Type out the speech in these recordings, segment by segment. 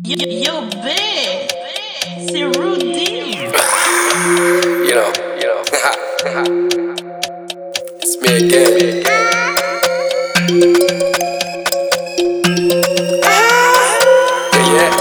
Yo, B, c'est Rudy. You know. It's me again. Yeah.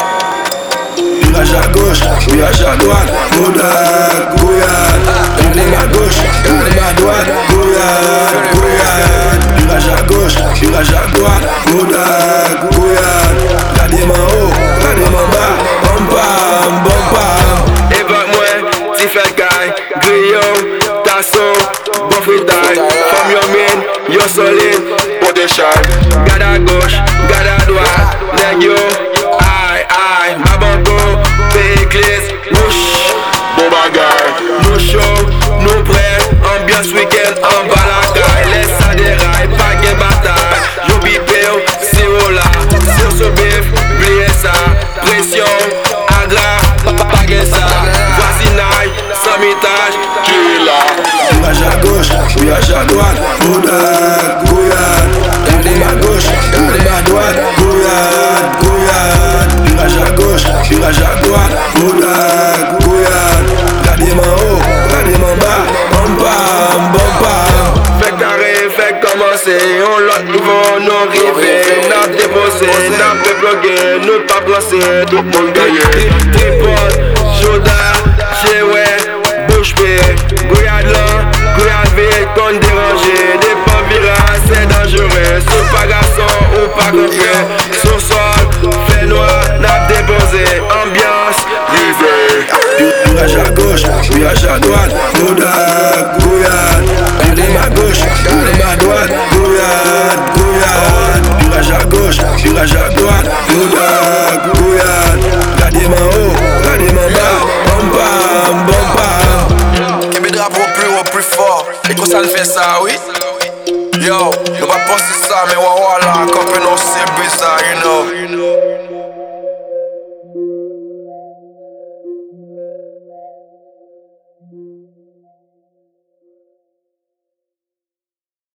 Virage à gauche, virage à droite, Gouda, Gouillade. Tournez à gauche, tournez à droite, Gouillade, Gouillade. Virage à gauche, virage à droite, Gouda, Gouillade. Regardez-moi haut, regardez-moi bas, bam bam, bam bam. Évoque-moi, petit fat guy, grillon, tasson, bon fritaille. From your main, you're solid, potential. Garde à gauche, garde à droite, nèg yo, aïe, ma banco, P-Église, wouch, bon bagay. Nous show, nous prêts, ambiance week-end, en bas la caille. Laisse ça déraille, pas de bataille. Yo bipéo, c'est là, sur ce bif, oubliez ça. Pression, agra, pas de ça. Voisinage, samitage, qui est là. Virage à gauche, virage à droite, Gouda, Gouillade. Tournez à gauche, tournez à droite, Gouillade, Gouillade. Virage à gauche, virage à droite, Gouda, Gouillade. Regardez-moi haut, regardez-moi bas, bam bam, bam bam. Fait carré, fait commencer, on l'autre niveau, nous river. N'a déposé, n'a pas blogué, nous pas brosser, tout le monde gagne. Tripod, Joda, Chewé, bouche bée, Gouillade là, Gouillade vite, ton dérangé. Des pas virage, c'est dangereux. Sous pas garçon ou pas compris. Sous sol, fait noir, n'a déposé, ambiance, river. Virage à gauche, virage à droite, Gouda, Gouillade. Tournez à gauche, tournez à droite, Gouillade, Gouillade. Virage à gauche, virage à droite, Gouda, Gouillade. Regardez-moi haut, regardez-moi bas, bam bam, bam bam. Que mes drapeaux plus haut, plus fort. Et qu'on ça le fait ça, oui? Yo, nous pas penser ça, mais voilà, quand on s'est ça, you know.